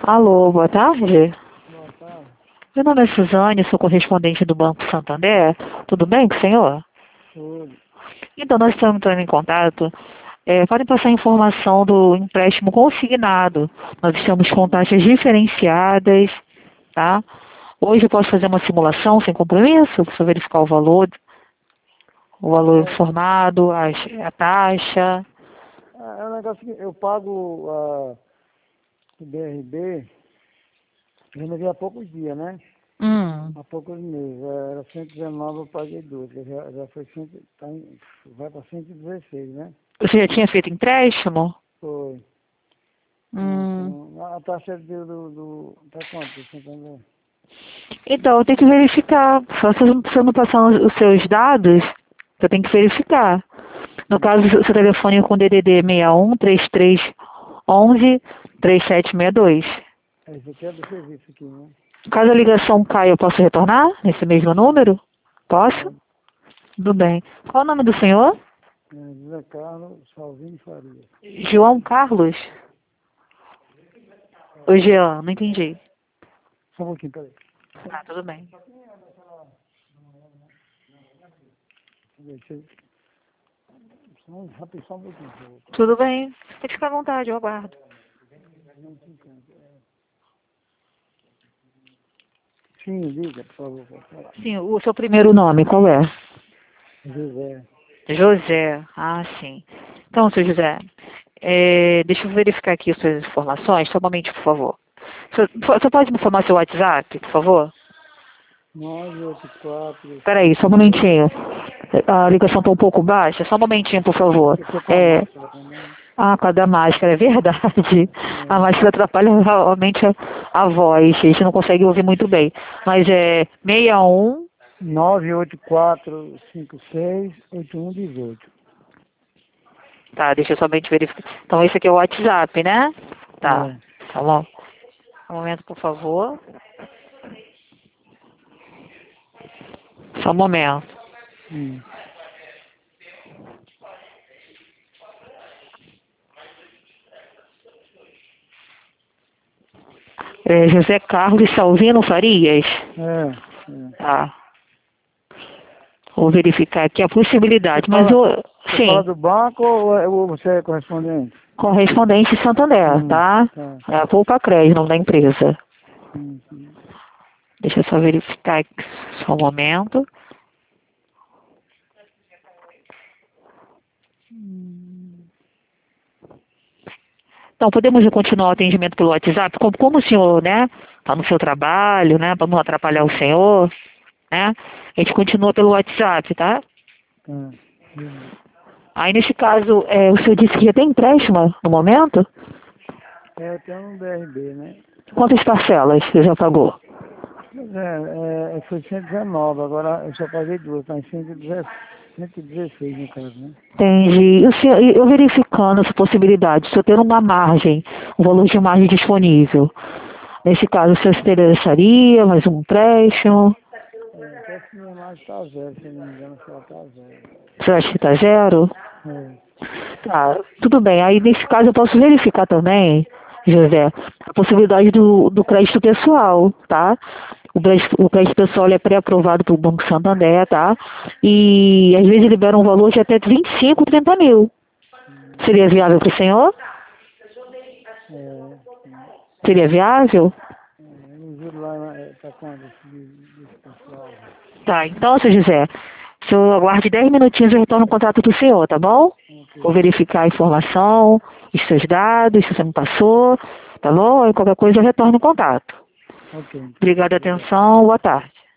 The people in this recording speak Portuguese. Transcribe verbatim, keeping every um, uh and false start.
Alô, boa tarde. Boa tarde. Meu nome é Suzane, sou correspondente do Banco Santander. Tudo bem com o senhor? Tudo. Então, nós estamos entrando em contato. É, podem passar a informação do empréstimo consignado. Nós estamos com taxas diferenciadas, tá? Hoje eu posso fazer uma simulação sem compromisso, para verificar o valor, o valor É, informado, a, a taxa. é um negócio que eu pago a o B R B, eu renovei há poucos dias, né? Hum. Há poucos meses. É, Era cento e dezenove, eu paguei dois. Já, já foi cem, tá em, vai para cento e dezesseis, né? Você já tinha feito empréstimo? Foi. Hum. Então, a taxa do, do, do tá quanto? Você entendeu? Então, eu tenho que verificar. Só se eu não se eu não passar os os seus dados, eu tenho que verificar. No caso, o seu telefone é com D D D seis um, três três um um, três sete seis dois. É, isso aqui é do serviço aqui, né? Caso a ligação caia, eu posso retornar nesse mesmo número? Posso? É, Tudo bem. Qual o nome do senhor? é José Carlos Salvini Faria. João Carlos? Ou Jean? Não entendi. Só um pouquinho, peraí. Ah, tudo bem. Deixa eu... Só um, rápido, só um pouquinho. por favor. Tudo bem. Pode ficar à vontade, eu aguardo. Sim, diga, por favor, pode falar. Sim, o seu primeiro nome, qual é? José. José. Ah, sim. Então, seu José, é, deixa eu verificar aqui as suas informações. Só um momento, por favor. Você você pode me informar seu WhatsApp, por favor? nove oito quatro Peraí, cinco só um seis. momentinho. A ligação está um pouco baixa. Só um momentinho, por favor. Eu tô com a É... máscara também. Ah, com a da máscara, é verdade. A É. máscara atrapalha realmente a, a voz. A gente não consegue ouvir muito bem. Mas é seis um. nove oito quatro cinco seis oito um um oito. Tá, deixa eu somente verificar. Então, esse aqui é o WhatsApp, né? Tá. É. Tá bom. Um momento, por favor. Só um momento. Hum. É José Carlos Salvino Farias. É. é. Tá. Vou verificar aqui a Você possibilidade. Mas, fala, o você fala sim, do banco ou, é- ou você é correspondente? correspondente Santander, Hum. tá? Tá. É a Poupa Crédito, nome da empresa. Sim, sim. Deixa eu só verificar aqui. Só um momento. Então, podemos continuar o atendimento pelo WhatsApp? Como, como o senhor, né, está no seu trabalho, né, para não atrapalhar o senhor, né? A gente continua pelo WhatsApp, tá? Tá. Beleza. Aí, nesse caso, é, o senhor disse que já tem empréstimo no momento? É, eu tenho um B R B, né? Quantas parcelas você já pagou? Pois é, é, foi cento e dezenove, agora eu só paguei duas, tá em cento e dezesseis, cento e dezesseis no caso, né? Entendi. E o senhor, e eu verificando essa possibilidade, se eu ter uma margem, um valor de margem disponível, nesse caso, o senhor se interessaria, mais um empréstimo? É, até que minha imagem tá zero, se eu não me engano, se ela tá zero. Você acha que está zero? É. Tá, tudo bem. Aí, nesse caso, eu posso verificar também, José, a possibilidade do, do crédito pessoal, tá? O crédito, o crédito pessoal ele é pré-aprovado pelo Banco Santander, tá? E, às vezes, libera um valor de até vinte e cinco, trinta mil. Seria viável para o senhor? É, Seria viável? é, eu não juro lá, é, tá quando esse, esse pessoal. Tá, então, seu José, se eu aguarde dez minutinhos, eu retorno o contato do senhor, tá bom? Vou Ok, verificar a informação, os seus dados, se você me passou, tá bom? Aí qualquer coisa eu retorno o contato. ok, então. Obrigada, Obrigado. atenção, boa tarde.